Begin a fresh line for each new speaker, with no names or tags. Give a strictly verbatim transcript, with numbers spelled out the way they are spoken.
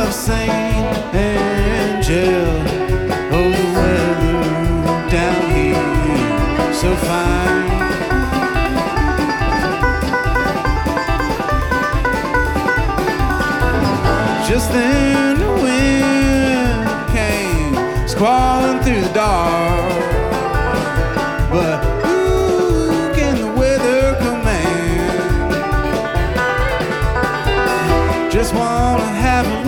a saint angel. Oh, the weather down here so fine. Just then the wind came squalling through the dark, but who can the weather command? Just wanna have a